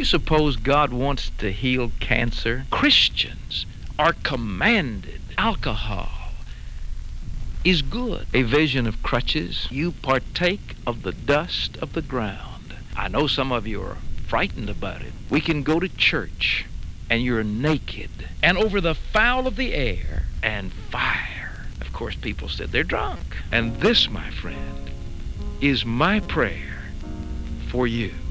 You suppose God wants to heal cancer? Christians are commanded. Alcohol is good. A vision of crutches. You partake of the dust of the ground. I know some of you are frightened about it. We can go to church and you're naked and over the fowl of the air and fire. Of course, people said they're drunk. And this, my friend, is my prayer for you.